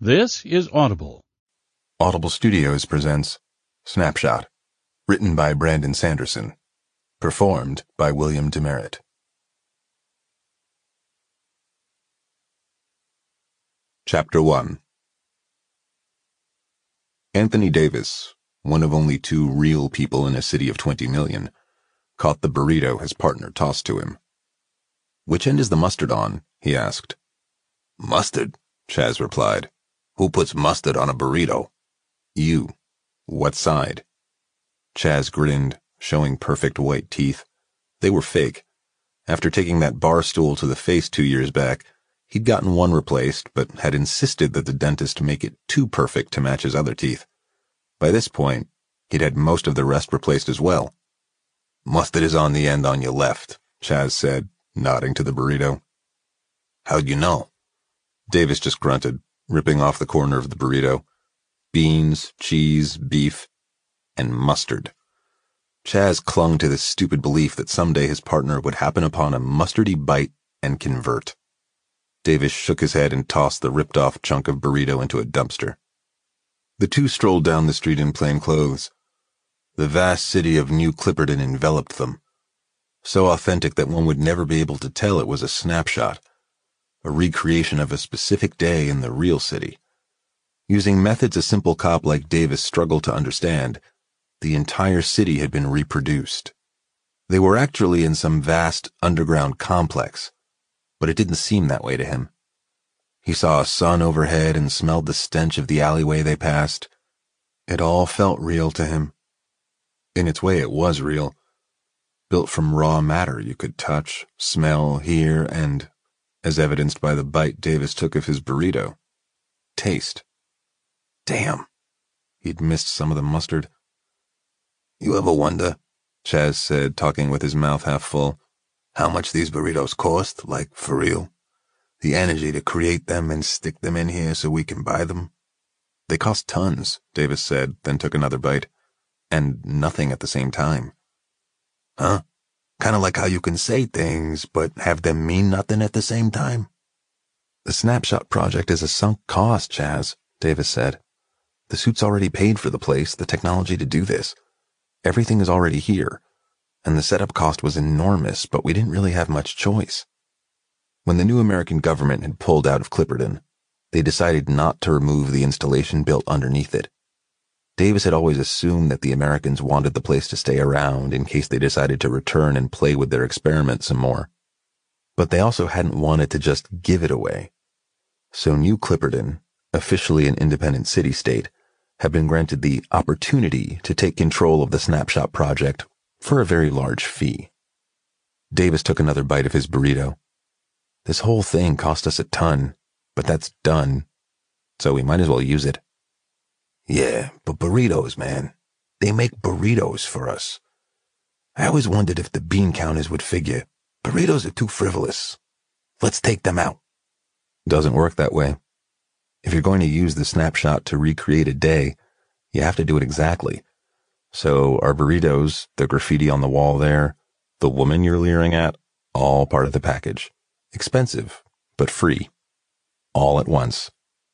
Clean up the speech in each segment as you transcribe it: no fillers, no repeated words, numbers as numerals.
This is Audible. Audible Studios presents Snapshot, written by Brandon Sanderson, performed by William Demerit. Chapter 1. Anthony Davis, one of only two real people in a city of 20 million, caught the burrito his partner tossed to him. "Which end is the mustard on?" he asked. "Mustard?" Chaz replied. "Who puts mustard on a burrito?" "You. What side?" Chaz grinned, showing perfect white teeth. They were fake. After taking that bar stool to the face 2 years back, he'd gotten one replaced, but had insisted that the dentist make it too perfect to match his other teeth. By this point, he'd had most of the rest replaced as well. "Mustard is on the end on your left," Chaz said, nodding to the burrito. "How'd you know?" Davis just grunted, ripping off the corner of the burrito. Beans, cheese, beef, and mustard. Chaz clung to this stupid belief that someday his partner would happen upon a mustardy bite and convert. Davis shook his head and tossed the ripped-off chunk of burrito into a dumpster. The two strolled down the street in plain clothes. The vast city of New Clipperton enveloped them, so authentic that one would never be able to tell it was a snapshot, a recreation of a specific day in the real city. Using methods a simple cop like Davis struggled to understand, the entire city had been reproduced. They were actually in some vast underground complex, but it didn't seem that way to him. He saw a sun overhead and smelled the stench of the alleyway they passed. It all felt real to him. In its way, it was real. Built from raw matter you could touch, smell, hear, and, as evidenced by the bite Davis took of his burrito, taste. Damn. He'd missed some of the mustard. "You ever wonder," Chaz said, talking with his mouth half full, "how much these burritos cost, like for real? The energy to create them and stick them in here so we can buy them?" "They cost tons," Davis said, then took another bite. "And nothing at the same time." "Huh? Kinda like how you can say things, but have them mean nothing at the same time?" "The Snapshot project is a sunk cost, Chaz," Davis said. "The suit's already paid for the place, the technology to do this. Everything is already here, and the setup cost was enormous, but we didn't really have much choice. When the new American government had pulled out of Clipperton, they decided not to remove the installation built underneath it. Davis had always assumed that the Americans wanted the place to stay around in case they decided to return and play with their experiment some more. But they also hadn't wanted to just give it away. So New Clipperton, officially an independent city-state, had been granted the opportunity to take control of the Snapshot project for a very large fee. Davis took another bite of his burrito. "This whole thing cost us a ton, but that's done, so we might as well use it." "Yeah, but burritos, man. They make burritos for us. I always wondered if the bean counters would figure. Burritos are too frivolous. Let's take them out." "Doesn't work that way. If you're going to use the Snapshot to recreate a day, you have to do it exactly. So our burritos, the graffiti on the wall there, the woman you're leering at, all part of the package. Expensive, but free. All at once."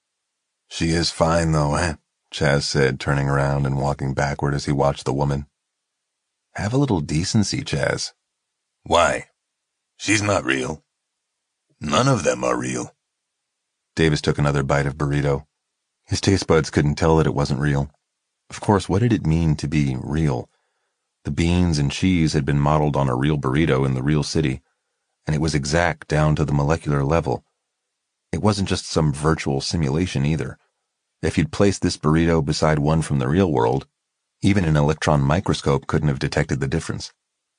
"She is fine, though, eh?" Chaz said, turning around and walking backward as he watched the woman. "Have a little decency, Chaz." "Why? She's not real. None of them are real." Davis took another bite of burrito. His taste buds couldn't tell that it wasn't real. Of course, what did it mean to be real? The beans and cheese had been modeled on a real burrito in the real city, and it was exact down to the molecular level. It wasn't just some virtual simulation either. If you'd placed this burrito beside one from the real world, even an electron microscope couldn't have detected the difference.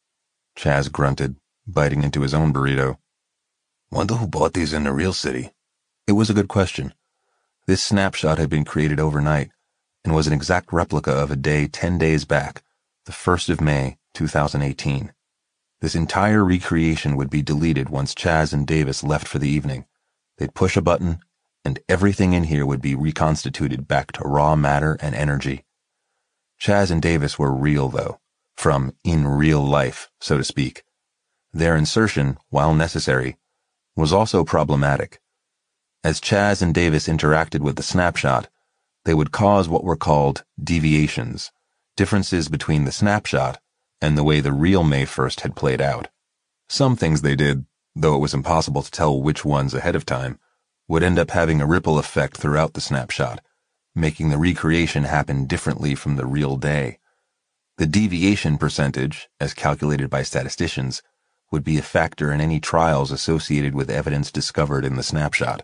Chaz grunted, biting into his own burrito. "Wonder who bought these in the real city?" It was a good question. This Snapshot had been created overnight and was an exact replica of a day 10 days back, the 1st of May, 2018. This entire recreation would be deleted once Chaz and Davis left for the evening. They'd push a button, and everything in here would be reconstituted back to raw matter and energy. Chaz and Davis were real, though, from in real life, so to speak. Their insertion, while necessary, was also problematic. As Chaz and Davis interacted with the snapshot, they would cause what were called deviations, differences between the snapshot and the way the real May 1st had played out. Some things they did, though it was impossible to tell which ones ahead of time, would end up having a ripple effect throughout the snapshot, making the recreation happen differently from the real day. The deviation percentage, as calculated by statisticians, would be a factor in any trials associated with evidence discovered in the snapshot.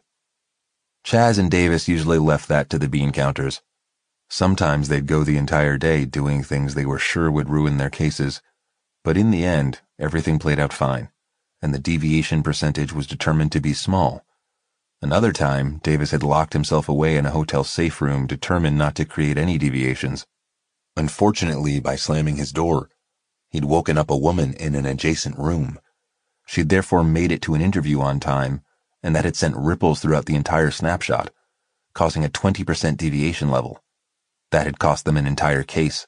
Chaz and Davis usually left that to the bean counters. Sometimes they'd go the entire day doing things they were sure would ruin their cases, but in the end, everything played out fine, and the deviation percentage was determined to be small. Another time, Davis had locked himself away in a hotel safe room, determined not to create any deviations. Unfortunately, by slamming his door, he'd woken up a woman in an adjacent room. She'd therefore made it to an interview on time, and that had sent ripples throughout the entire snapshot, causing a 20% deviation level. That had cost them an entire case.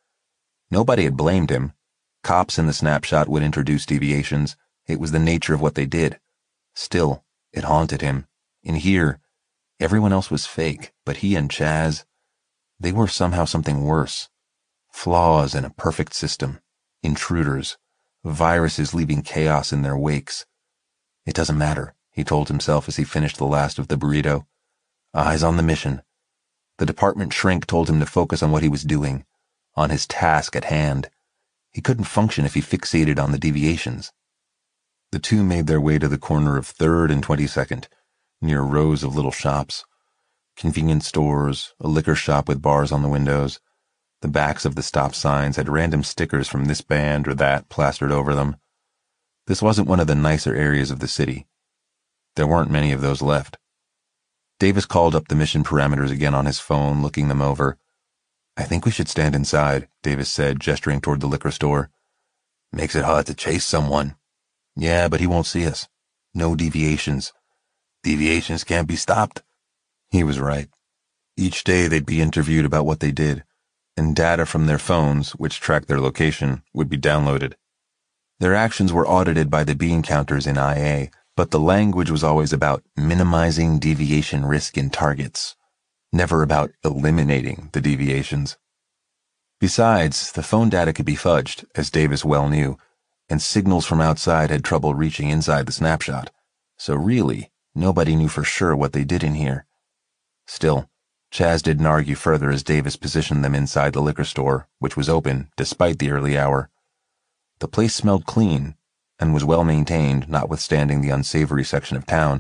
Nobody had blamed him. Cops in the snapshot would introduce deviations. It was the nature of what they did. Still, it haunted him. In here, everyone else was fake, but he and Chaz, they were somehow something worse. Flaws in a perfect system. Intruders. Viruses leaving chaos in their wakes. It doesn't matter, he told himself as he finished the last of the burrito. Eyes on the mission. The department shrink told him to focus on what he was doing, on his task at hand. He couldn't function if he fixated on the deviations. The two made their way to the corner of 3rd and 22nd, near rows of little shops. Convenience stores, a liquor shop with bars on the windows. The backs of the stop signs had random stickers from this band or that plastered over them. This wasn't one of the nicer areas of the city. There weren't many of those left. Davis called up the mission parameters again on his phone, looking them over. I think we should stand inside, Davis said, gesturing toward the liquor store. Makes it hard to chase someone. Yeah, but he won't see us. No deviations. Deviations can't be stopped. He was right. Each day they'd be interviewed about what they did, and data from their phones, which tracked their location, would be downloaded. Their actions were audited by the bean counters in IA, but the language was always about minimizing deviation risk in targets, never about eliminating the deviations. Besides, the phone data could be fudged, as Davis well knew, and signals from outside had trouble reaching inside the snapshot, so really, nobody knew for sure what they did in here. Still, Chaz didn't argue further as Davis positioned them inside the liquor store, which was open despite the early hour. The place smelled clean and was well maintained, notwithstanding the unsavory section of town.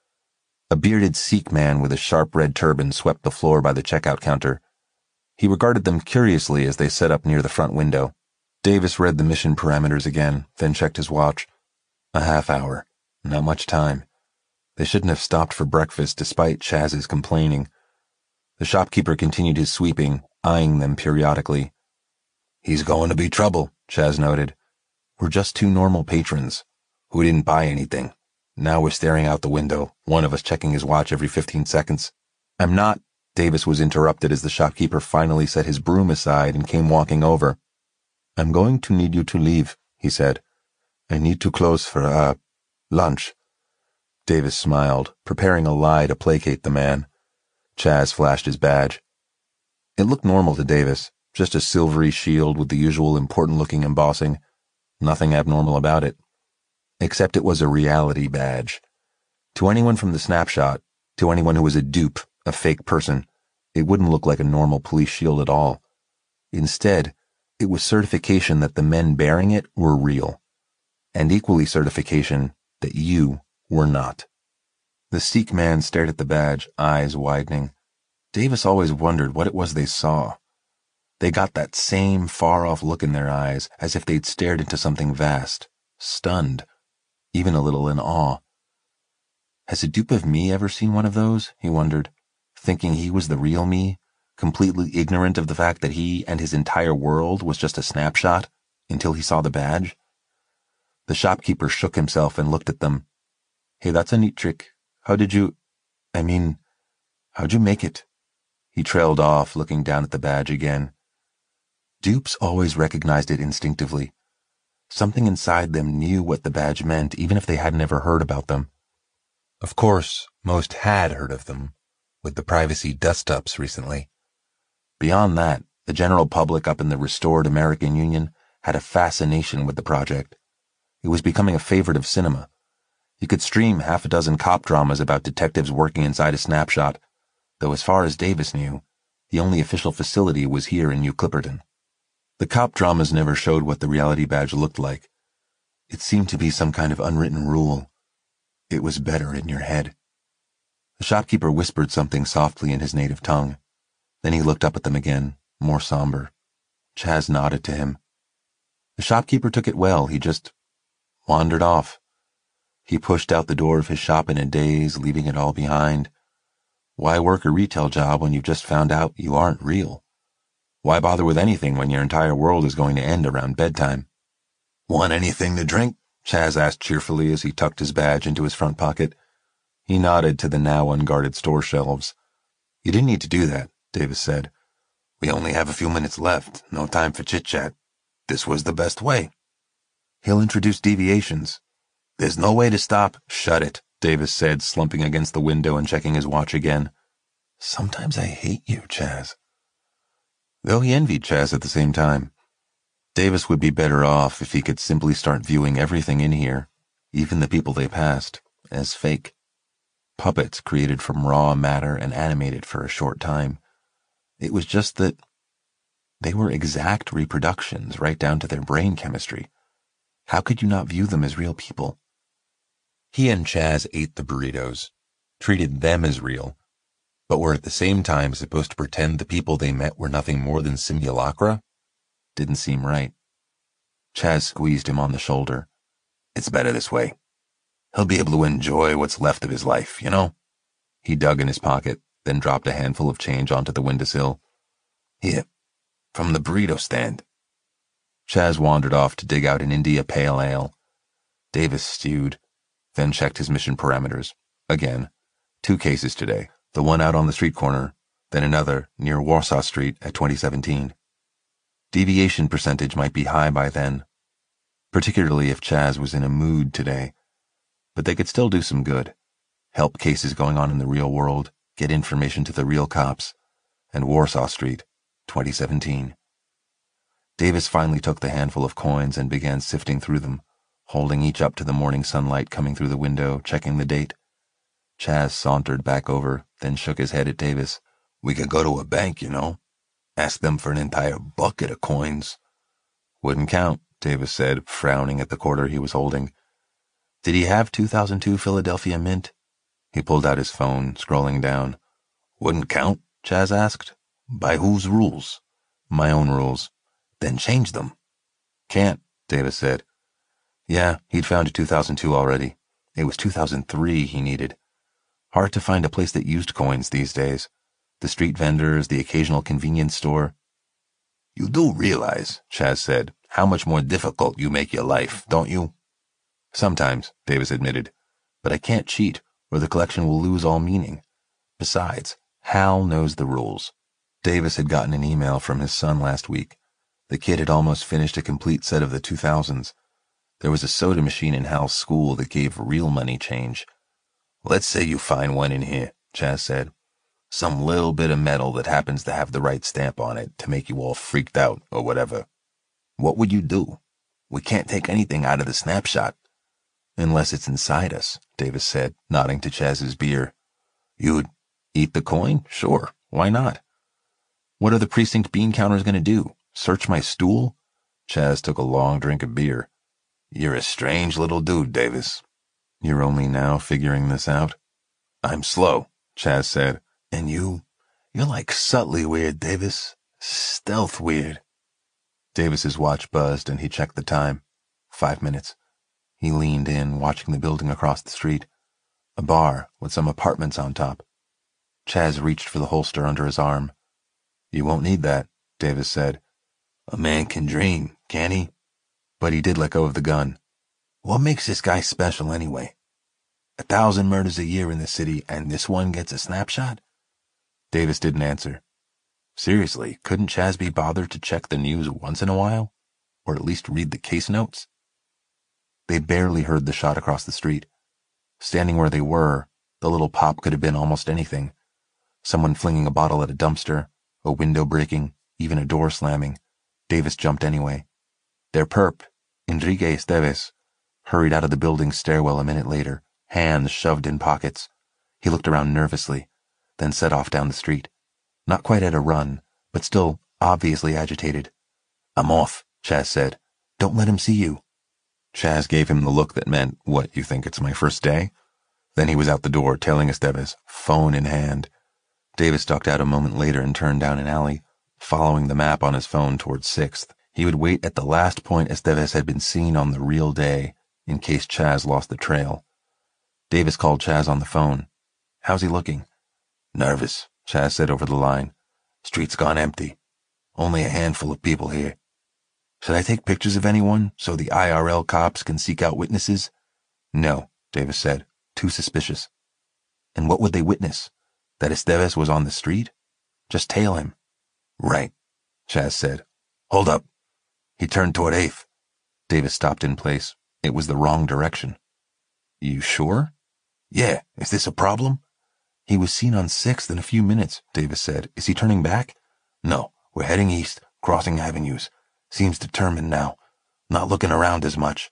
A bearded Sikh man with a sharp red turban swept the floor by the checkout counter. He regarded them curiously as they set up near the front window. Davis read the mission parameters again, then checked his watch. A half hour. Not much time. They shouldn't have stopped for breakfast despite Chaz's complaining. The shopkeeper continued his sweeping, eyeing them periodically. He's going to be trouble, Chaz noted. We're just two normal patrons who didn't buy anything. Now we're staring out the window, one of us checking his watch every 15 seconds. I'm not, Davis was interrupted as the shopkeeper finally set his broom aside and came walking over. I'm going to need you to leave, he said. I need to close for, lunch. Davis smiled, preparing a lie to placate the man. Chaz flashed his badge. It looked normal to Davis, just a silvery shield with the usual important-looking embossing. Nothing abnormal about it. Except it was a reality badge. To anyone from the snapshot, to anyone who was a dupe, a fake person, it wouldn't look like a normal police shield at all. Instead, it was certification that the men bearing it were real, and equally certification that you were not. The Sikh man stared at the badge, eyes widening. Davis always wondered what it was they saw. They got that same far-off look in their eyes, as if they'd stared into something vast, stunned, even a little in awe. Has a dupe of me ever seen one of those? He wondered, thinking he was the real me, completely ignorant of the fact that he and his entire world was just a snapshot, until he saw the badge. The shopkeeper shook himself and looked at them. Hey, that's a neat trick. How'd you make it? He trailed off, looking down at the badge again. Dupes always recognized it instinctively. Something inside them knew what the badge meant, even if they hadn't ever heard about them. Of course, most had heard of them, with the privacy dust-ups recently. Beyond that, the general public up in the restored American Union had a fascination with the project. It was becoming a favorite of cinema. You could stream half a dozen cop dramas about detectives working inside a snapshot, though as far as Davis knew, the only official facility was here in New Clipperton. The cop dramas never showed what the reality badge looked like. It seemed to be some kind of unwritten rule. It was better in your head. The shopkeeper whispered something softly in his native tongue. Then he looked up at them again, more somber. Chaz nodded to him. The shopkeeper took it well. He just wandered off. He pushed out the door of his shop in a daze, leaving it all behind. Why work a retail job when you've just found out you aren't real? Why bother with anything when your entire world is going to end around bedtime? Want anything to drink? Chaz asked cheerfully as he tucked his badge into his front pocket. He nodded to the now unguarded store shelves. You didn't need to do that, Davis said. We only have a few minutes left, no time for chit-chat. This was the best way. He'll introduce deviations. There's no way to stop. Shut it, Davis said, slumping against the window and checking his watch again. Sometimes I hate you, Chaz. Though he envied Chaz at the same time. Davis would be better off if he could simply start viewing everything in here, even the people they passed, as fake. Puppets created from raw matter and animated for a short time. It was just that they were exact reproductions right down to their brain chemistry. How could you not view them as real people? He and Chaz ate the burritos, treated them as real, but were at the same time supposed to pretend the people they met were nothing more than simulacra? Didn't seem right. Chaz squeezed him on the shoulder. It's better this way. He'll be able to enjoy what's left of his life, you know? He dug in his pocket, then dropped a handful of change onto the windowsill. Here, from the burrito stand. Chaz wandered off to dig out an India Pale Ale. Davis stewed, then checked his mission parameters. Again, 2 cases today, the one out on the street corner, then another near Warsaw Street at 2017. Deviation percentage might be high by then, particularly if Chaz was in a mood today. But they could still do some good. Help cases going on in the real world, get information to the real cops, and Warsaw Street, 2017. Davis finally took the handful of coins and began sifting through them, holding each up to the morning sunlight coming through the window, checking the date. Chaz sauntered back over, then shook his head at Davis. We could go to a bank, you know. Ask them for an entire bucket of coins. Wouldn't count, Davis said, frowning at the quarter he was holding. Did he have 2002 Philadelphia Mint? He pulled out his phone, scrolling down. Wouldn't count? Chaz asked. By whose rules? My own rules. Then change them. Can't, Davis said. Yeah, he'd found a 2002 already. It was 2003 he needed. Hard to find a place that used coins these days. The street vendors, the occasional convenience store. You do realize, Chaz said, how much more difficult you make your life, don't you? Sometimes, Davis admitted. But I can't cheat, or the collection will lose all meaning. Besides, Hal knows the rules. Davis had gotten an email from his son last week. The kid had almost finished a complete set of the 2000s. There was a soda machine in Hal's school that gave real money change. Let's say you find one in here, Chaz said. Some little bit of metal that happens to have the right stamp on it to make you all freaked out or whatever. What would you do? We can't take anything out of the snapshot. Unless it's inside us, Davis said, nodding to Chaz's beer. You'd eat the coin? Sure, why not? What are the precinct bean counters going to do? Search my stool? Chaz took a long drink of beer. You're a strange little dude, Davis. You're only now figuring this out? I'm slow, Chaz said. And you're like subtly weird, Davis. Stealth weird. Davis's watch buzzed and he checked the time. 5 minutes. He leaned in, watching the building across the street. A bar with some apartments on top. Chaz reached for the holster under his arm. You won't need that, Davis said. A man can dream, can't he? But he did let go of the gun. What makes this guy special anyway? 1,000 murders a year in the city, and this one gets a snapshot? Davis didn't answer. Seriously, couldn't Chaz be bothered to check the news once in a while? Or at least read the case notes? They barely heard the shot across the street. Standing where they were, The little pop could have been almost anything. Someone flinging a bottle at a dumpster, a window breaking, even a door slamming. Davis jumped anyway. Their perp, Enrique Esteves, hurried out of the building's stairwell a minute later, hands shoved in pockets. He looked around nervously, then set off down the street. Not quite at a run, but still obviously agitated. "I'm off," Chaz said. "Don't let him see you." Chaz gave him the look that meant, "What, you think it's my first day?" Then he was out the door, tailing Esteves, phone in hand. Davis ducked out a moment later and turned down an alley, following the map on his phone towards 6th. He would wait at the last point Esteves had been seen on the real day, in case Chaz lost the trail. Davis called Chaz on the phone. "How's he looking?" "Nervous," Chaz said over the line. "Street's gone empty. Only a handful of people here." "Should I take pictures of anyone so the IRL cops can seek out witnesses?" "No," Davis said. "Too suspicious." "And what would they witness? That Esteves was on the street? Just tail him." "Right," Chaz said. "Hold up." He turned toward 8th. Davis stopped in place. It was the wrong direction. "You sure?" "Yeah, is this a problem?" "He was seen on 6th in a few minutes," Davis said. "Is he turning back?" "No, we're heading east, crossing avenues. Seems determined now. Not looking around as much."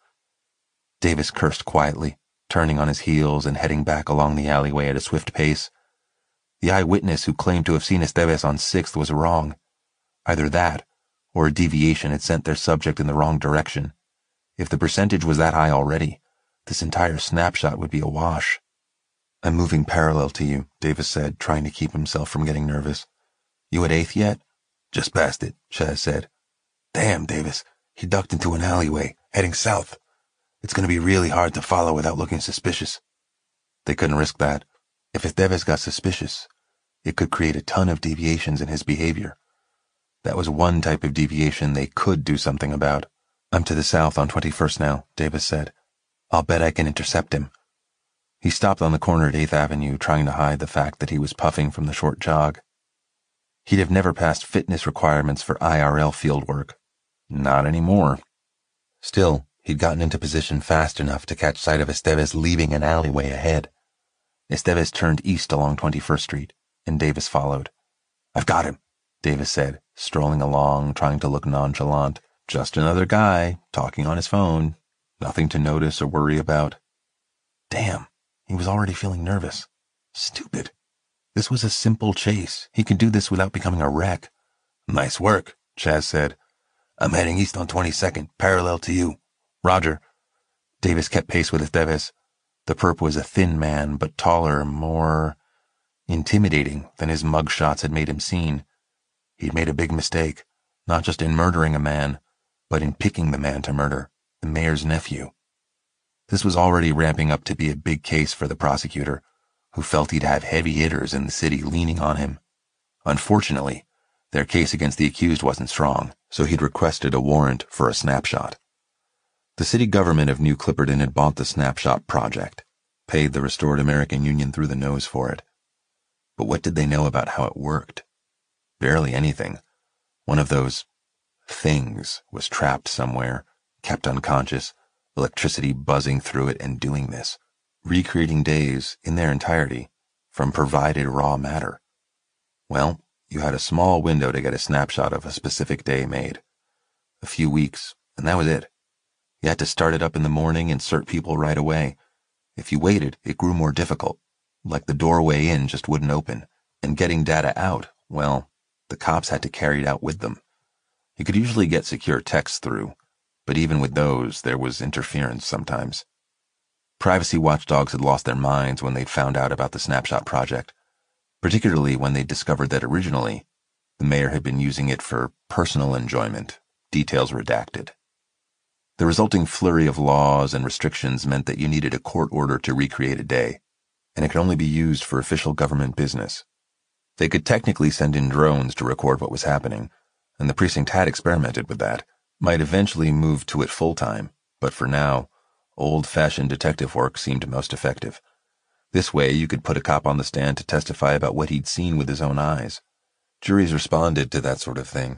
Davis cursed quietly, turning on his heels and heading back along the alleyway at a swift pace. The eyewitness who claimed to have seen Esteves on 6th was wrong. Either that, or a deviation had sent their subject in the wrong direction. If the percentage was that high already, this entire snapshot would be a wash. "I'm moving parallel to you," Davis said, trying to keep himself from getting nervous. "You at 8th yet?" "Just past it," Chaz said. "Damn, Davis. He ducked into an alleyway, heading south. It's going to be really hard to follow without looking suspicious." They couldn't risk that. If Esteves got suspicious, it could create a ton of deviations in his behavior. That was one type of deviation they could do something about. "I'm to the south on 21st now," Davis said. "I'll bet I can intercept him." He stopped on the corner at 8th Avenue, trying to hide the fact that he was puffing from the short jog. He'd have never passed fitness requirements for IRL field work. Not anymore. Still, he'd gotten into position fast enough to catch sight of Esteves leaving an alleyway ahead. Esteves turned east along 21st Street, and Davis followed. "I've got him," Davis said, strolling along, trying to look nonchalant. Just another guy, talking on his phone. Nothing to notice or worry about. Damn, he was already feeling nervous. Stupid. This was a simple chase. He could do this without becoming a wreck. "Nice work," Chaz said. "I'm heading east on 22nd, parallel to you." "Roger." Davis kept pace with Esteves. The perp was a thin man, but taller, more intimidating than his mug shots had made him seem. He'd made a big mistake, not just in murdering a man, but in picking the man to murder, the mayor's nephew. This was already ramping up to be a big case for the prosecutor, who felt he'd have heavy hitters in the city leaning on him. Unfortunately, their case against the accused wasn't strong, so he'd requested a warrant for a snapshot. The city government of New Clipperton had bought the snapshot project, paid the Restored American Union through the nose for it. But what did they know about how it worked? Barely anything. One of those things was trapped somewhere, kept unconscious, electricity buzzing through it and doing this, recreating days in their entirety from provided raw matter. Well, you had a small window to get a snapshot of a specific day made. A few weeks, and that was it. You had to start it up in the morning, insert people right away. If you waited, it grew more difficult, like the doorway in just wouldn't open, and getting data out, well, the cops had to carry it out with them. You could usually get secure texts through, but even with those, there was interference sometimes. Privacy watchdogs had lost their minds when they'd found out about the Snapshot project, particularly when they'd discovered that originally, the mayor had been using it for personal enjoyment, details redacted. The resulting flurry of laws and restrictions meant that you needed a court order to recreate a day, and it could only be used for official government business. They could technically send in drones to record what was happening, and the precinct had experimented with that, might eventually move to it full-time, but for now, old-fashioned detective work seemed most effective. This way, you could put a cop on the stand to testify about what he'd seen with his own eyes. Juries responded to that sort of thing.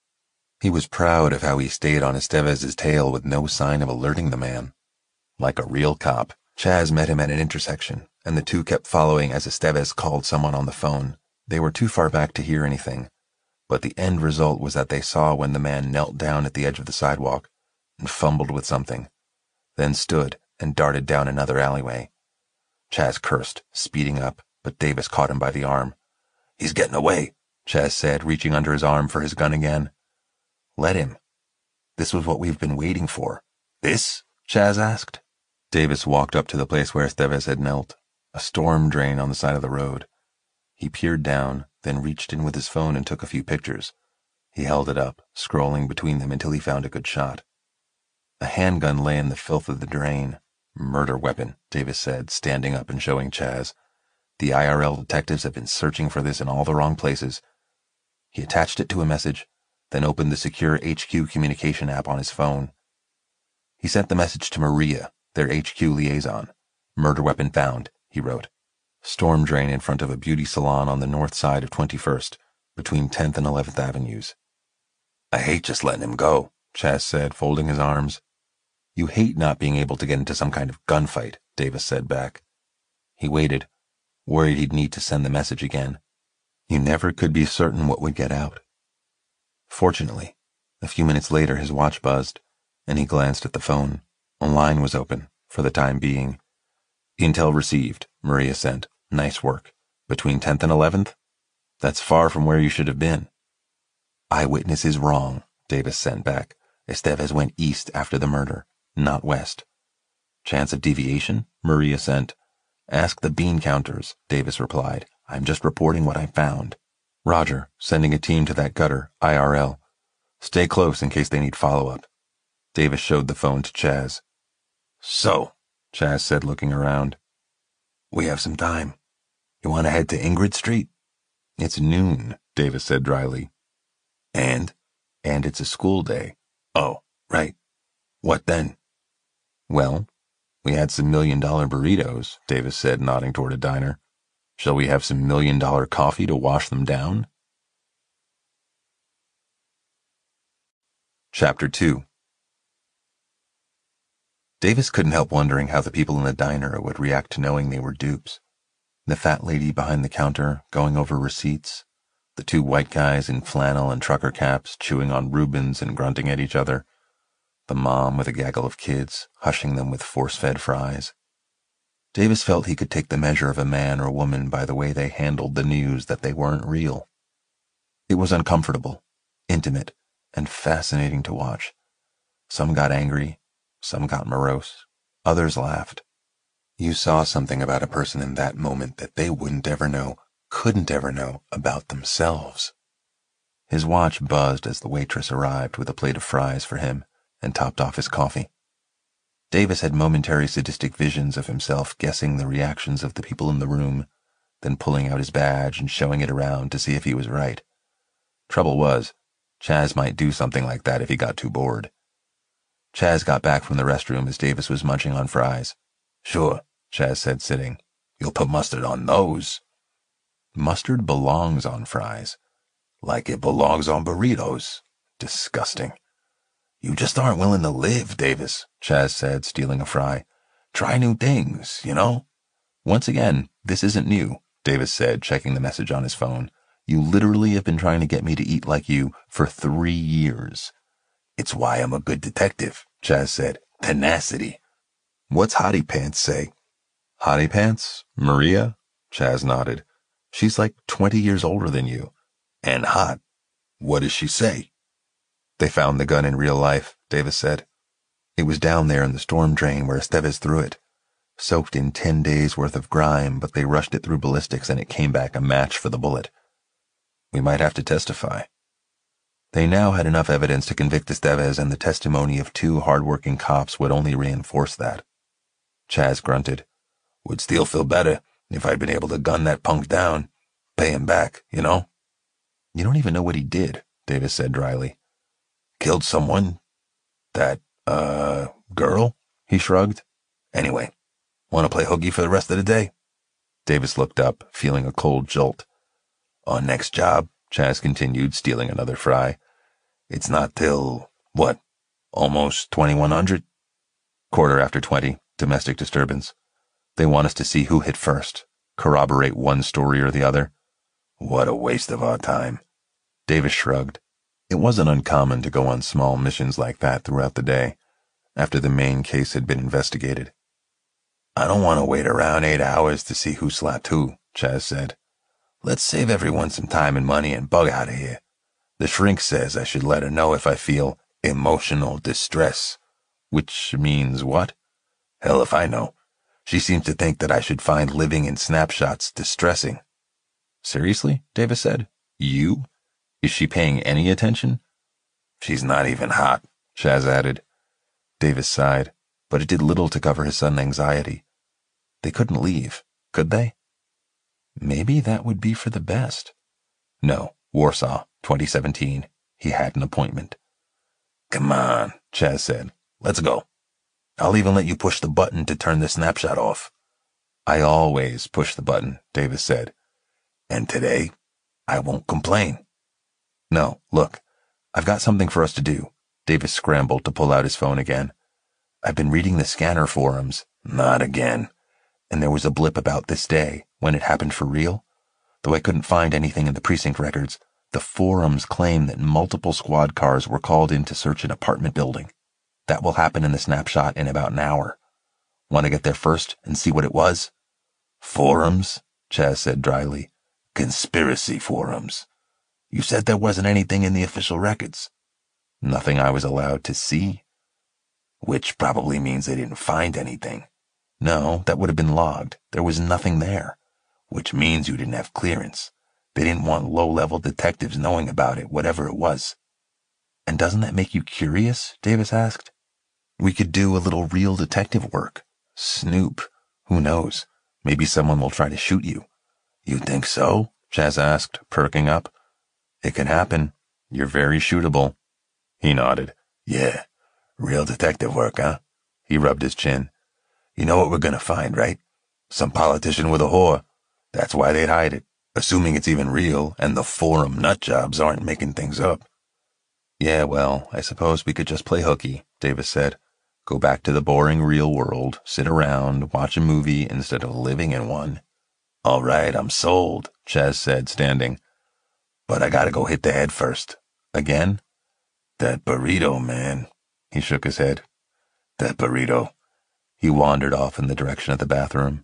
He was proud of how he stayed on Esteves' tail with no sign of alerting the man. Like a real cop, Chaz met him at an intersection, and the two kept following as Estevez called someone on the phone. They were too far back to hear anything, but the end result was that they saw when the man knelt down at the edge of the sidewalk and fumbled with something, then stood and darted down another alleyway. Chaz cursed, speeding up, but Davis caught him by the arm. "He's getting away," Chaz said, reaching under his arm for his gun again. "Let him. This was what we've been waiting for." "This?" Chaz asked. Davis walked up to the place where Estevez had knelt, a storm drain on the side of the road. He peered down, then reached in with his phone and took a few pictures. He held it up, scrolling between them until he found a good shot. A handgun lay in the filth of the drain. "Murder weapon," Davis said, standing up and showing Chaz. "The IRL detectives have been searching for this in all the wrong places." He attached it to a message, then opened the secure HQ communication app on his phone. He sent the message to Maria, their HQ liaison. "Murder weapon found," he wrote. "Storm drain in front of a beauty salon on the north side of 21st, between 10th and 11th Avenues." "I hate just letting him go," Chaz said, folding his arms. "You hate not being able to get into some kind of gunfight," Davis said back. He waited, worried he'd need to send the message again. You never could be certain what would get out. Fortunately, a few minutes later his watch buzzed, and he glanced at the phone. A line was open, for the time being. "Intel received," Maria sent. "Nice work. Between 10th and 11th? That's far from where you should have been." "Eyewitness is wrong," Davis sent back. "Estevez went east after the murder, not west." "Chance of deviation?" Maria sent. "Ask the bean counters," Davis replied. "I'm just reporting what I found." "Roger, sending a team to that gutter, IRL. Stay close in case they need follow-up." Davis showed the phone to Chaz. "So," Chaz said, looking around, "we have some time. You want to head to Ingrid Street?" "It's noon," Davis said dryly. And it's a school day." "Oh, right. What then?" "Well, we had some $1 million burritos," Davis said, nodding toward a diner. "Shall we have some $1 million coffee to wash them down?" Chapter 2. Davis couldn't help wondering how the people in the diner would react to knowing they were dupes. The fat lady behind the counter going over receipts, the two white guys in flannel and trucker caps chewing on Reubens and grunting at each other, the mom with a gaggle of kids hushing them with force-fed fries. Davis felt he could take the measure of a man or woman by the way they handled the news that they weren't real. It was uncomfortable, intimate, and fascinating to watch. Some got angry, some got morose, others laughed. You saw something about a person in that moment that they wouldn't ever know, couldn't ever know about themselves. His watch buzzed as the waitress arrived with a plate of fries for him and topped off his coffee. Davis had momentary sadistic visions of himself guessing the reactions of the people in the room, then pulling out his badge and showing it around to see if he was right. Trouble was, Chaz might do something like that if he got too bored. Chaz got back from the restroom as Davis was munching on fries. "Sure," Chaz said, sitting. "You'll put mustard on those." "Mustard belongs on fries." "Like it belongs on burritos." Disgusting. "You just aren't willing to live, Davis," Chaz said, stealing a fry. "Try new things, you know?" "Once again, this isn't new," Davis said, checking the message on his phone. "You literally have been trying to get me to eat like you for 3 years. "It's why I'm a good detective," Chaz said. "Tenacity." "What's Hottie Pants say?" "Hottie Pants? Maria?" Chaz nodded. "She's like 20 years older than you." "And hot. What does she say?" "They found the gun in real life," Davis said. "It was down there in the storm drain where Estevez threw it. Soaked in 10 days' worth of grime, but they rushed it through ballistics and it came back a match for the bullet." "We might have to testify." They now had enough evidence to convict Estevez, and the testimony of 2 hard-working cops would only reinforce that. Chaz grunted. "Would still feel better if I'd been able to gun that punk down. Pay him back, you know?" "You don't even know what he did," Davis said dryly. "Killed someone. That, girl?" He shrugged. "Anyway, want to play hooky for the rest of the day?" Davis looked up, feeling a cold jolt. "On next job," Chaz continued, stealing another fry. "It's not till, what, almost 2100? 20:15, domestic disturbance." They want us to see who hit first, corroborate one story or the other. What a waste of our time. Davis shrugged. It wasn't uncommon to go on small missions like that throughout the day, after the main case had been investigated. I don't want to wait around 8 hours to see who slapped who, Chaz said. Let's save everyone some time and money and bug out of here. The shrink says I should let her know if I feel emotional distress. Which means what? Hell if I know. She seems to think that I should find living in snapshots distressing. Seriously? Davis said. You? Is she paying any attention? She's not even hot, Chaz added. Davis sighed, but it did little to cover his sudden anxiety. They couldn't leave, could they? Maybe that would be for the best. No, Warsaw, 2017. He had an appointment. Come on, Chaz said. Let's go. I'll even let you push the button to turn the snapshot off. I always push the button, Davis said. And today, I won't complain. No, look, I've got something for us to do. Davis scrambled to pull out his phone again. I've been reading the scanner forums. Not again. And there was a blip about this day, when it happened for real. Though I couldn't find anything in the precinct records, the forums claim that multiple squad cars were called in to search an apartment building. That will happen in the snapshot in about an hour. Want to get there first and see what it was? Forums? Chaz said dryly. Conspiracy forums. You said there wasn't anything in the official records. Nothing I was allowed to see. Which probably means they didn't find anything. No, that would have been logged. There was nothing there. Which means you didn't have clearance. They didn't want low-level detectives knowing about it, whatever it was. And doesn't that make you curious? Davis asked. We could do a little real detective work. Snoop. Who knows? Maybe someone will try to shoot you. You think so? Chaz asked, perking up. It can happen. You're very shootable. He nodded. Yeah. Real detective work, huh? He rubbed his chin. You know what we're gonna find, right? Some politician with a whore. That's why they'd hide it, assuming it's even real and the forum nutjobs aren't making things up. Yeah, well, I suppose we could just play hooky, Davis said. Go back to the boring real world, sit around, watch a movie instead of living in one. All right, I'm sold, Chaz said, standing. But I gotta go hit the head first. Again? That burrito, man. He shook his head. That burrito. He wandered off in the direction of the bathroom.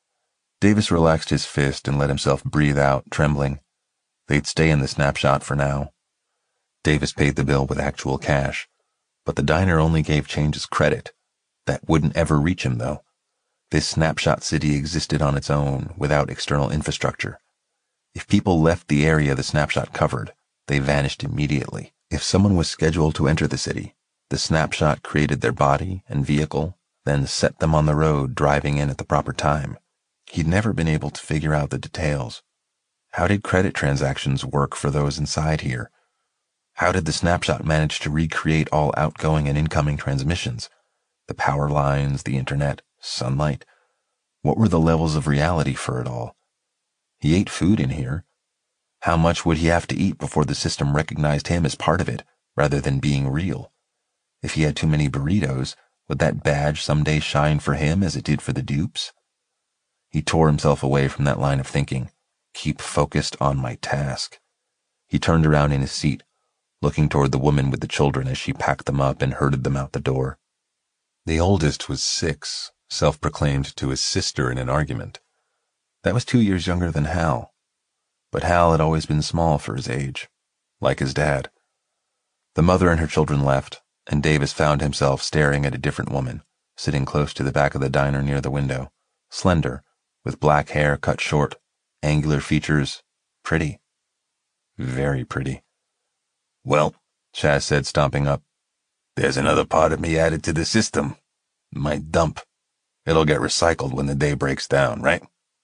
Davis relaxed his fist and let himself breathe out, trembling. They'd stay in the snapshot for now. Davis paid the bill with actual cash, but the diner only gave change as credit. That wouldn't ever reach him, though. This snapshot city existed on its own, without external infrastructure. If people left the area the snapshot covered, they vanished immediately. If someone was scheduled to enter the city, the snapshot created their body and vehicle, then set them on the road driving in at the proper time. He'd never been able to figure out the details. How did credit transactions work for those inside here? How did the snapshot manage to recreate all outgoing and incoming transmissions? The power lines, the internet, sunlight? What were the levels of reality for it all? He ate food in here. How much would he have to eat before the system recognized him as part of it, rather than being real? If he had too many burritos, would that badge someday shine for him as it did for the dupes? He tore himself away from that line of thinking. Keep focused on my task. He turned around in his seat, looking toward the woman with the children as she packed them up and herded them out the door. The oldest was 6, self-proclaimed to his sister in an argument. That was 2 years younger than Hal. But Hal had always been small for his age, like his dad. The mother and her children left, and Davis found himself staring at a different woman, sitting close to the back of the diner near the window, slender, with black hair cut short, angular features, pretty. Very pretty. Well, Chaz said, stomping up, there's another part of me added to the system. My dump. It'll get recycled when the day breaks down, right?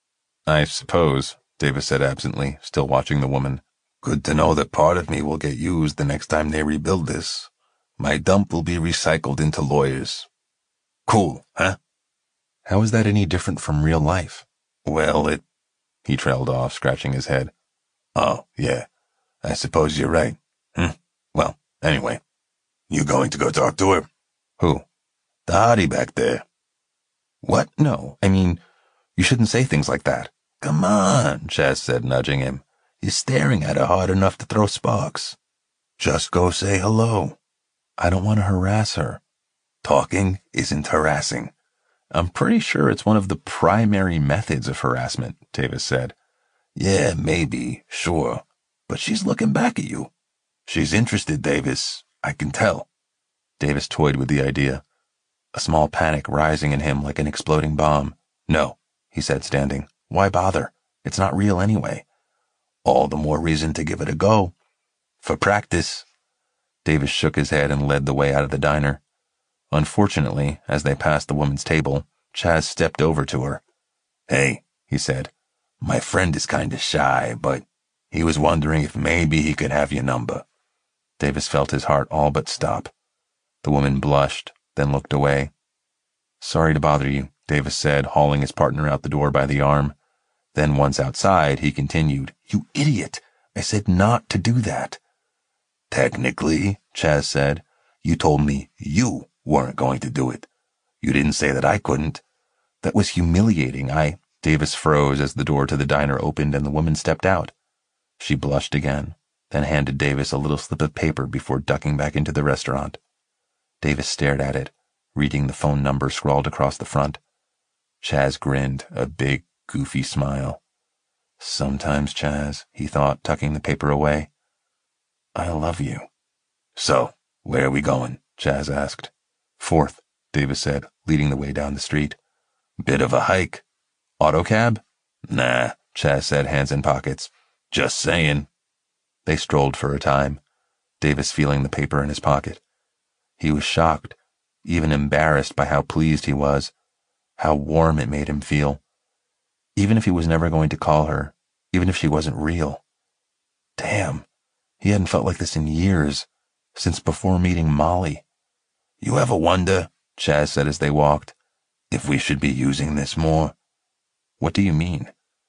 I suppose, Davis said absently, still watching the woman. Good to know that part of me will get used the next time they rebuild this. My dump will be recycled into lawyers. Cool, huh? How is that any different from real life? Well, He trailed off, scratching his head. Oh, yeah. I suppose you're right. Well, anyway. You going to go talk to her? Who? The hottie back there. What? No, I mean, You shouldn't say things like that. Come on, Chaz said, nudging him. You're staring at her hard enough to throw sparks. Just go say hello. I don't want to harass her. Talking isn't harassing. I'm pretty sure it's one of the primary methods of harassment, Davis said. Yeah, maybe, sure. But she's looking back at you. She's interested, Davis. I can tell. Davis toyed with the idea, a small panic rising in him like an exploding bomb. No, he said, standing. Why bother? It's not real anyway. All the more reason to give it a go. For practice. Davis shook his head and led the way out of the diner. Unfortunately, as they passed the woman's table, Chaz stepped over to her. Hey, he said, my friend is kinda shy, but he was wondering if maybe he could have your number. Davis felt his heart all but stop. The woman blushed, then looked away. Sorry to bother you, Davis said, hauling his partner out the door by the arm. Then once outside, he continued, You idiot! I said not to do that. Technically, Chaz said, you told me you weren't going to do it. You didn't say that I couldn't. That was humiliating. Davis froze as the door to the diner opened and the woman stepped out. She blushed again, then handed Davis a little slip of paper before ducking back into the restaurant. Davis stared at it, reading the phone number scrawled across the front. Chaz grinned, a big, goofy smile. Sometimes, Chaz, he thought, tucking the paper away. I love you. So, where are we going? Chaz asked. 4th, Davis said, leading the way down the street. Bit of a hike. Autocab? Nah, Chaz said, hands in pockets. Just saying. They strolled for a time, Davis feeling the paper in his pocket. He was shocked, even embarrassed by how pleased he was, how warm it made him feel. Even if he was never going to call her, even if she wasn't real. Damn, he hadn't felt like this in years, since before meeting Molly. You ever wonder, Chaz said as they walked, if we should be using this more? What do you mean?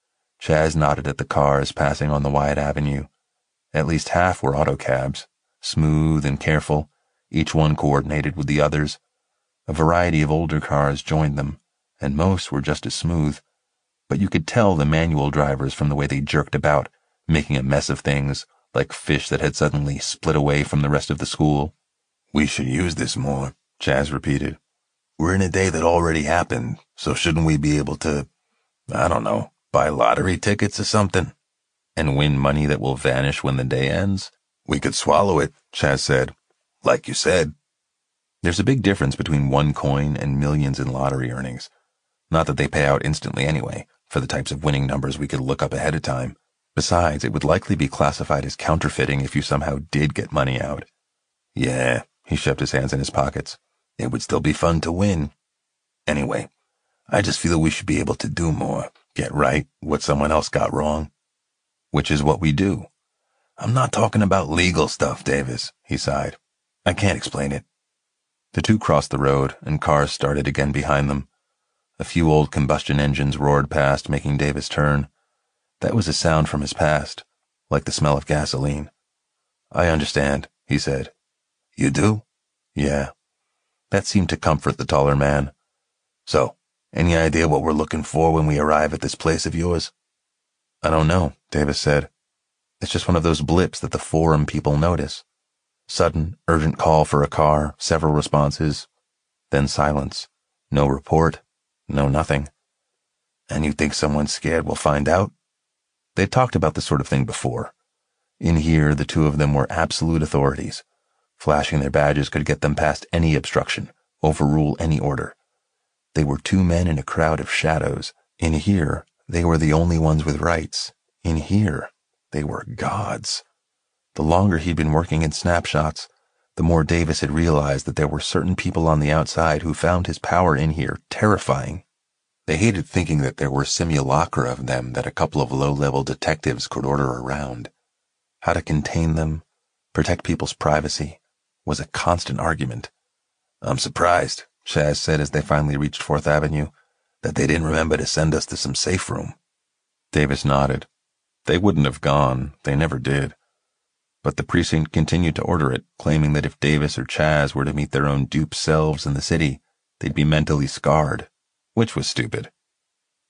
Chaz nodded at the cars passing on the wide avenue. At least half were autocabs, smooth and careful, each one coordinated with the others. A variety of older cars joined them, and most were just as smooth. But you could tell the manual drivers from the way they jerked about, making a mess of things, like fish that had suddenly split away from the rest of the school. We should use this more, Chaz repeated. We're in a day that already happened, so shouldn't we be able to, I don't know, buy lottery tickets or something? And win money that will vanish when the day ends? We could swallow it, Chaz said. Like you said. There's a big difference between one coin and millions in lottery earnings. Not that they pay out instantly anyway, for the types of winning numbers we could look up ahead of time. Besides, it would likely be classified as counterfeiting if you somehow did get money out. Yeah, he shoved his hands in his pockets. It would still be fun to win. Anyway, I just feel we should be able to do more, get right what someone else got wrong. Which is what we do. I'm not talking about legal stuff, Davis, he sighed. I can't explain it. The two crossed the road, and cars started again behind them. A few old combustion engines roared past, making Davis turn. That was a sound from his past, like the smell of gasoline. I understand, he said. You do? Yeah. That seemed to comfort the taller man. So, any idea what we're looking for when we arrive at this place of yours? I don't know, Davis said. It's just one of those blips that the forum people notice. Sudden, urgent call for a car, several responses. Then silence. No report. No nothing. And you think someone scared will find out? They'd talked about this sort of thing before. In here, the two of them were absolute authorities. Flashing their badges could get them past any obstruction, overrule any order. They were two men in a crowd of shadows. In here, they were the only ones with rights. In here, they were gods. The longer he'd been working in snapshots, the more Davis had realized that there were certain people on the outside who found his power in here terrifying. They hated thinking that there were simulacra of them that a couple of low-level detectives could order around. How to contain them, protect people's privacy, was a constant argument. I'm surprised, Chaz said as they finally reached 4th Avenue, that they didn't remember to send us to some safe room. Davis nodded. They wouldn't have gone. They never did. But the precinct continued to order it, claiming that if Davis or Chaz were to meet their own dupe selves in the city, they'd be mentally scarred, which was stupid.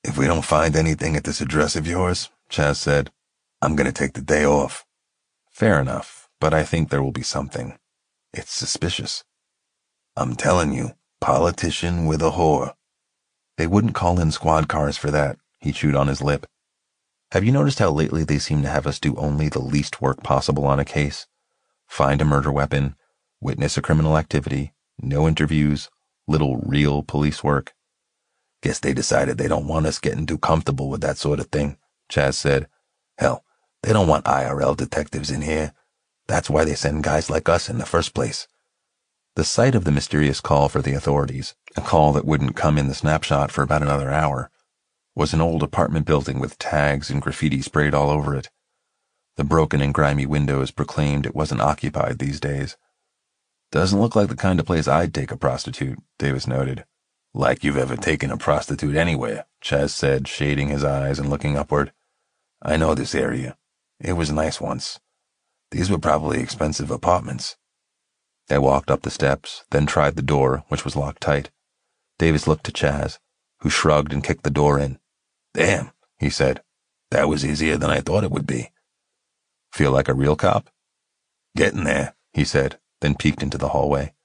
If we don't find anything at this address of yours, Chaz said, I'm gonna take the day off. Fair enough, but I think there will be something. It's suspicious. I'm telling you, politician with a whore. They wouldn't call in squad cars for that, he chewed on his lip. Have you noticed how lately they seem to have us do only the least work possible on a case? Find a murder weapon, witness a criminal activity, no interviews, little real police work. Guess they decided they don't want us getting too comfortable with that sort of thing, Chaz said. Hell, they don't want IRL detectives in here. That's why they send guys like us in the first place. The sight of the mysterious call for the authorities, a call that wouldn't come in the snapshot for about another hour, was an old apartment building with tags and graffiti sprayed all over it. The broken and grimy windows proclaimed it wasn't occupied these days. Doesn't look like the kind of place I'd take a prostitute, Davis noted. Like you've ever taken a prostitute anywhere, Chaz said, shading his eyes and looking upward. I know this area. It was nice once. These were probably expensive apartments. They walked up the steps, then tried the door, which was locked tight. Davis looked to Chaz, who shrugged and kicked the door in. Damn, he said. That was easier than I thought it would be. Feel like a real cop? Getting there, he said, then peeked into the hallway.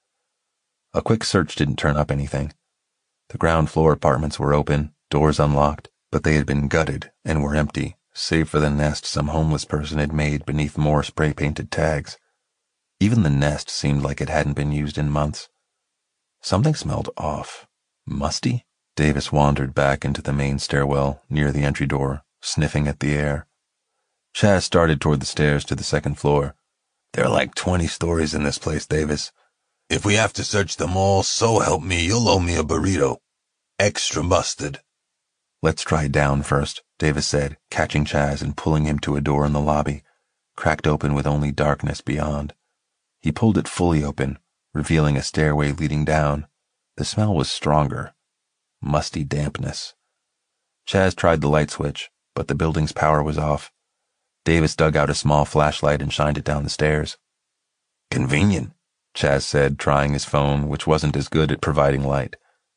A quick search didn't turn up anything. The ground floor apartments were open, doors unlocked, but they had been gutted and were empty, save for the nest some homeless person had made beneath more spray-painted tags. Even the nest seemed like it hadn't been used in months. Something smelled off. Musty? Davis wandered back into the main stairwell near the entry door, sniffing at the air. Chaz started toward the stairs to the second floor. There are like 20 stories in this place, Davis. If we have to search them all, so help me, you'll owe me a burrito. Extra mustard. Let's try down first, Davis said, catching Chaz and pulling him to a door in the lobby, cracked open with only darkness beyond. He pulled it fully open, revealing a stairway leading down. The smell was stronger. Musty dampness. Chaz tried the light switch, but the building's power was off. Davis dug out a small flashlight and shined it down the stairs. Convenient, Chaz said, trying his phone, which wasn't as good at providing light.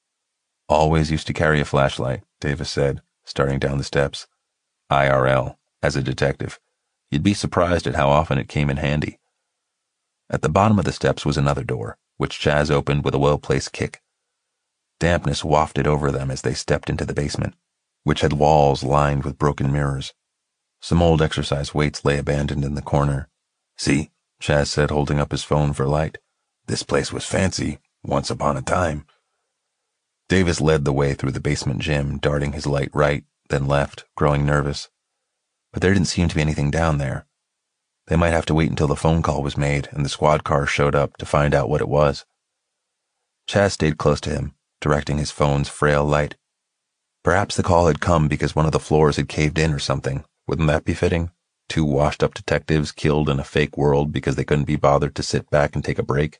Always used to carry a flashlight, Davis said, starting down the steps. IRL, as a detective. You'd be surprised at how often it came in handy. At the bottom of the steps was another door, which Chaz opened with a well-placed kick. Dampness wafted over them as they stepped into the basement, which had walls lined with broken mirrors. Some old exercise weights lay abandoned in the corner. See, Chaz said, holding up his phone for light. This place was fancy, once upon a time. Davis led the way through the basement gym, darting his light right, then left, growing nervous. But there didn't seem to be anything down there. They might have to wait until the phone call was made and the squad car showed up to find out what it was. Chaz stayed close to him, directing his phone's frail light. Perhaps the call had come because one of the floors had caved in or something. Wouldn't that be fitting? Two washed-up detectives killed in a fake world because they couldn't be bothered to sit back and take a break?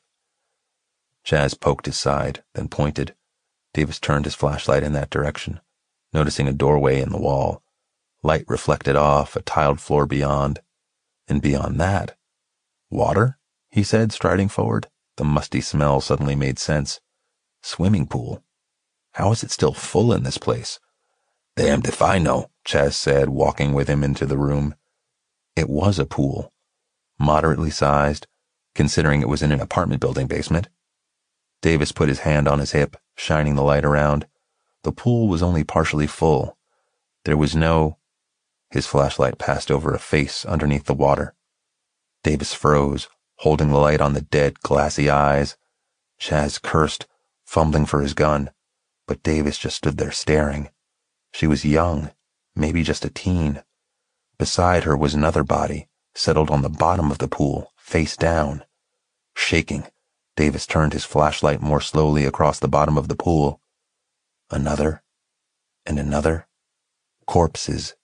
Chaz poked his side, then pointed. Davis turned his flashlight in that direction, noticing a doorway in the wall. Light reflected off a tiled floor beyond. And beyond that, water? He said, striding forward. The musty smell suddenly made sense. Swimming pool. How is it still full in this place? Damned if I know, Chaz said, walking with him into the room. It was a pool. Moderately sized, considering it was in an apartment building basement. Davis put his hand on his hip, shining the light around. The pool was only partially full. There was no... His flashlight passed over a face underneath the water. Davis froze, holding the light on the dead, glassy eyes. Chaz cursed, fumbling for his gun, but Davis just stood there staring. She was young, maybe just a teen. Beside her was another body, settled on the bottom of the pool, face down. Shaking, Davis turned his flashlight more slowly across the bottom of the pool. Another, and another. Corpses.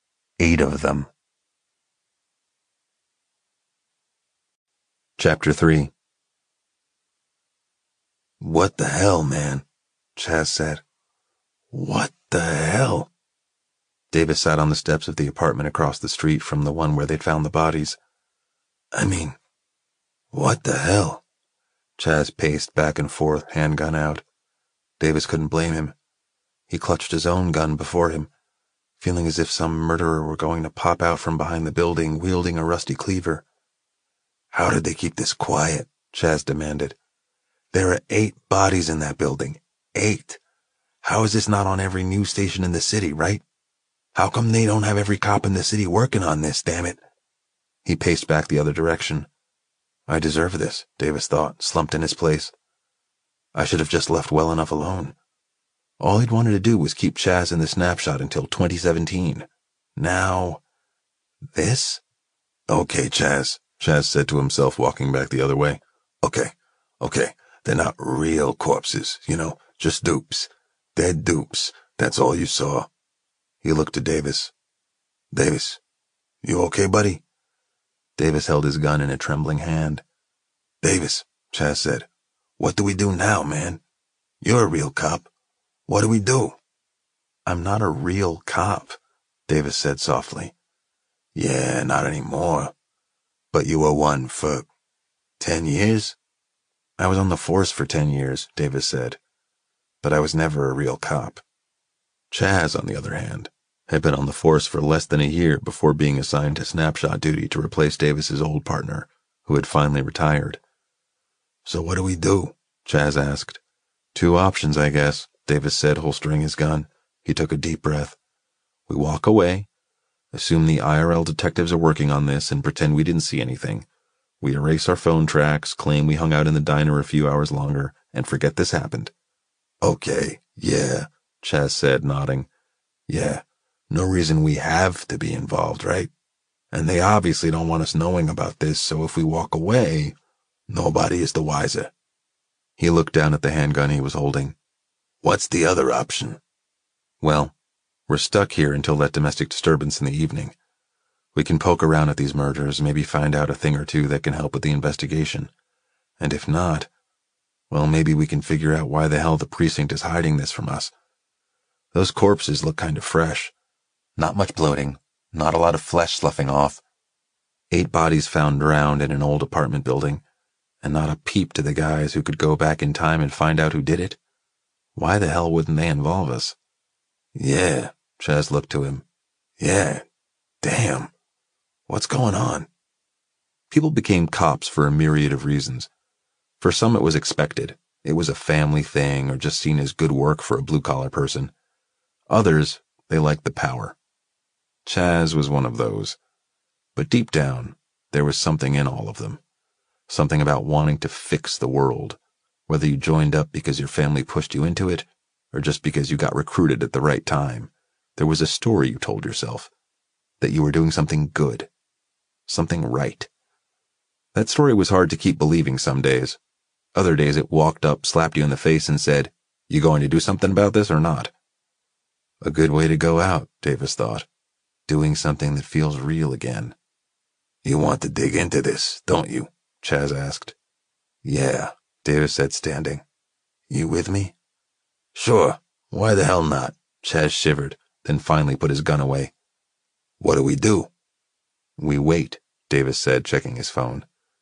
8 of them. Chapter 3. What the hell, man? Chaz said. What the hell? Davis sat on the steps of the apartment across the street from the one where they'd found the bodies. I mean, what the hell? Chaz paced back and forth, handgun out. Davis couldn't blame him. He clutched his own gun before him, feeling as if some murderer were going to pop out from behind the building, wielding a rusty cleaver. How did they keep this quiet? Chaz demanded. There are 8 bodies in that building. 8. How is this not on every news station in the city, right? How come they don't have every cop in the city working on this, damn it? He paced back the other direction. I deserve this, Davis thought, slumped in his place. I should have just left well enough alone. All he'd wanted to do was keep Chaz in the snapshot until 2017. Now, this? Okay, Chaz said to himself, walking back the other way. Okay, they're not real corpses, just dupes. Dead dupes. That's all you saw. He looked to Davis. Davis, you okay, buddy? Davis held his gun in a trembling hand. Davis, Chaz said, what do we do now, man? You're a real cop. What do we do? I'm not a real cop, Davis said softly. Yeah, not anymore. But you were one for 10 years? I was on the force for 10 years, Davis said. But I was never a real cop. Chaz, on the other hand, had been on the force for less than a year before being assigned to snapshot duty to replace Davis's old partner, who had finally retired. So what do we do? Chaz asked. 2 options, I guess, Davis said, holstering his gun. He took a deep breath. We walk away, assume the IRL detectives are working on this, and pretend we didn't see anything. We erase our phone tracks, claim we hung out in the diner a few hours longer, and forget this happened. Okay, yeah, Chaz said, nodding. Yeah, no reason we have to be involved, right? And they obviously don't want us knowing about this, so if we walk away, nobody is the wiser. He looked down at the handgun he was holding. What's the other option? Well, we're stuck here until that domestic disturbance in the evening. We can poke around at these murders, maybe find out a thing or two that can help with the investigation. And if not, well, maybe we can figure out why the hell the precinct is hiding this from us. Those corpses look kind of fresh. Not much bloating, not a lot of flesh sloughing off. 8 bodies found drowned in an old apartment building, and not a peep to the guys who could go back in time and find out who did it. Why the hell wouldn't they involve us? Yeah, Chaz looked to him. Yeah, damn. What's going on? People became cops for a myriad of reasons. For some it was expected. It was a family thing or just seen as good work for a blue-collar person. Others, they liked the power. Chaz was one of those. But deep down, there was something in all of them. Something about wanting to fix the world, whether you joined up because your family pushed you into it, or just because you got recruited at the right time. There was a story you told yourself, that you were doing something good, something right. That story was hard to keep believing some days. Other days it walked up, slapped you in the face, and said, "You going to do something about this or not?" A good way to go out, Davis thought. Doing something that feels real again. You want to dig into this, don't you? Chaz asked. Yeah, Davis said, standing. You with me? Sure. Why the hell not? Chaz shivered, then finally put his gun away. What do we do? We wait, Davis said, checking his phone.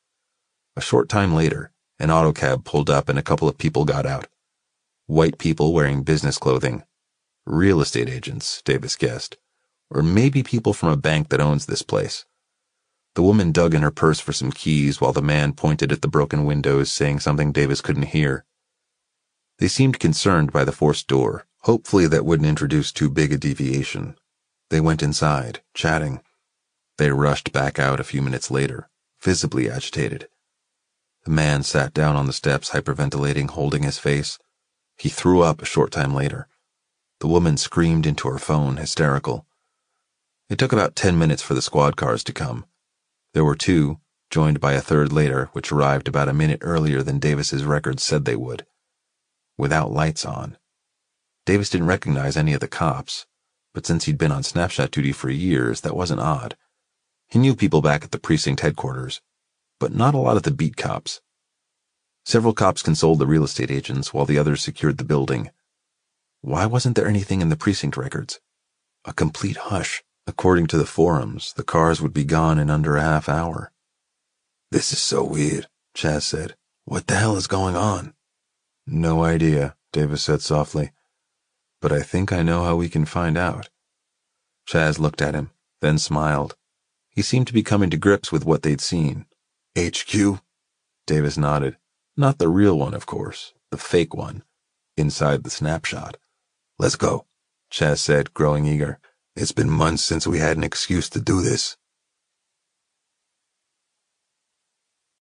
A short time later, an autocab pulled up and a couple of people got out. White people wearing business clothing. Real estate agents, Davis guessed. Or maybe people from a bank that owns this place. The woman dug in her purse for some keys while the man pointed at the broken windows, saying something Davis couldn't hear. They seemed concerned by the forced door. Hopefully that wouldn't introduce too big a deviation. They went inside, chatting. They rushed back out a few minutes later, visibly agitated. The man sat down on the steps, hyperventilating, holding his face. He threw up a short time later. The woman screamed into her phone, hysterical. It took about 10 minutes for the squad cars to come. There were 2, joined by a third later, which arrived about a minute earlier than Davis's records said they would. Without lights on. Davis didn't recognize any of the cops, but since he'd been on snapshot duty for years, that wasn't odd. He knew people back at the precinct headquarters, but not a lot of the beat cops. Several cops consoled the real estate agents while the others secured the building. Why wasn't there anything in the precinct records? A complete hush. According to the forums, the cars would be gone in under a half hour. This is so weird, Chaz said. What the hell is going on? No idea, Davis said softly. but I think I know how we can find out. Chaz looked at him, then smiled. He seemed to be coming to grips with what they'd seen. HQ? Davis nodded. Not the real one, of course. The fake one. Inside the snapshot. Let's go, Chaz said, growing eager. It's been months since we had an excuse to do this.